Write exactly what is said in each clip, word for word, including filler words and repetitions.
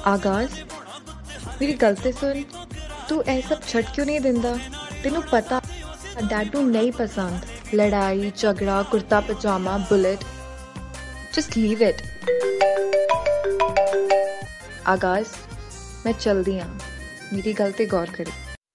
आगाज मेरी गल ते सुन, तू ऐ सब छड़ क्यों नहीं दिंदा? तेनू पता डैडू नहीं पसंद लड़ाई झगड़ा kurta pajama bullet. Just leave it. आगाज मैं चलदी हाँ, मेरी गल ते गौर करी।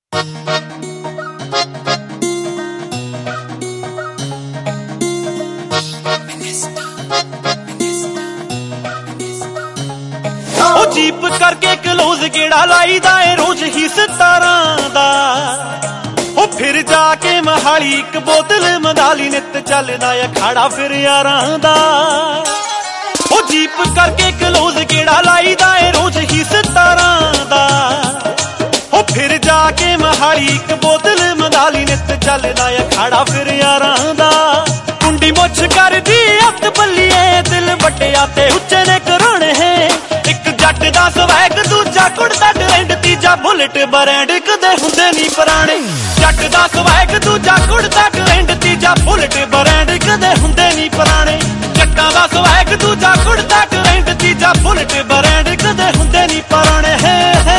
जीप करके क्लोज गेड़ा लाईदा है रोज ही सतारां दा। ओ फिर जाके महाली एक बोतल मंगाली नित चलदा अखाड़ा फिर यारां दा। ओ जीप करके क्लोज गेड़ा लाईदा है रोज ही सतारां दा। ओ फिर जाके महाली एक बोतल मंगाली नित चलदा अखाड़ा फिर यारां दा। कुंडी मुछ कर दी हथ बल्लिए दिल बट्टिया ते उच्चे ने कराने है। एक जट दा स्वैग दूजा कुड़ता ट्रेंड तीजा बुलेट ब्रांड कदे हुंदे नी पुराने। जट दा स्वैग दूजा कुड़ता ट्रेंड तीजा बुलेट ब्रांड कदे हुंदे नी पुराने। जट्टां दा स्वैग दूजा कुड़ता ट्रेंड तीजा बुलेट ब्रांड कदे हुंदे नी पुराने। है है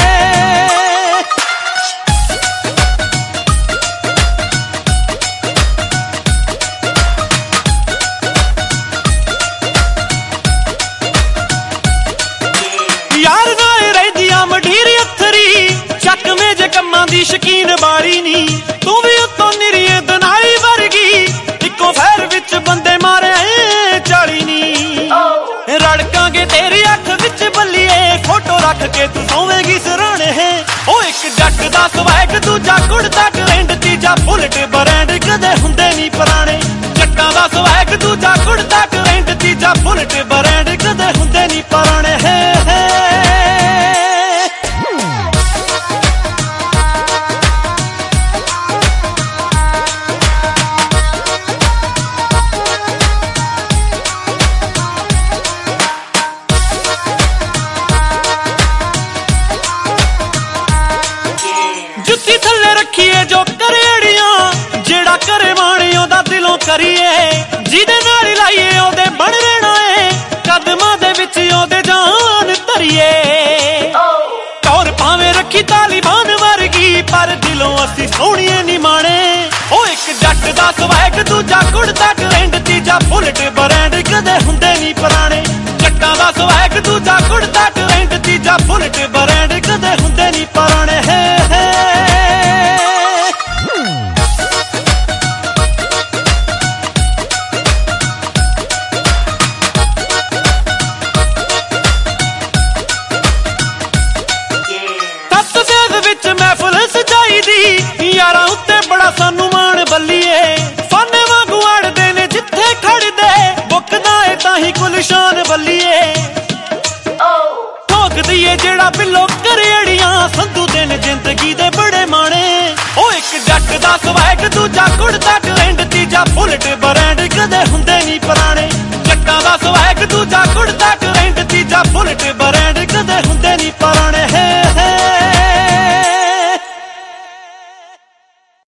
दी शकीन बारी नी तू भी उतो निरीए दनाई वर्गी। इको फैर विच बंदे मारे चाली नी। रड़कांगे तेरी अख विच बल्लिए फोटो रख के तू सोवेगी सराणे है। ओ एक जट दा स्वैग दूजा कुड़ता ट्रेंड तीजा बुलेट ब्रांड कदे हुंदे नी पुराने। जट्टां दा स्वैग दूजा कुड़ता ट्रेंड तीजा बुलेट ब्रांड कदे हुंदे नी पुराने। है है जुत्ती थल्ले रखिए जो करेड़ियां जेड़ा करे माणियों दा दिलों करिए। जिदे नाल लाइए ओदे बन रहना है कदमां दे विच ओदे जान धरिए। टौर भावें रखी तालिबान वर्गी पर दिलों असी सोहणिए नी माणे। ओ एक जट दा स्वैग दूजा कुड़ता ट्रेंड तीजा बुलेट ब्रांड कदे हुंदे नी पुराने। जट्टां दा स्वैग दूजा कुड़ता ट्रेंड तीजा बुलेट ब्रांड कदे हुंदे नी पुराने। है है यारा उत्ते बड़ा सानू मान बल्लिए। फाने वांगू अड़दे ने जिथे खड़दे बुकदा है ताही गुलशान बल्लिए। ठोक दिए जेड़ा बिलो करेड़ियां संधू दिन जिंदगी दे बड़े माने। ओ एक जट दा स्वैग दूजा कुड़ता ट्रेंड तीजा बुलेट ब्रांड कदे हुंदे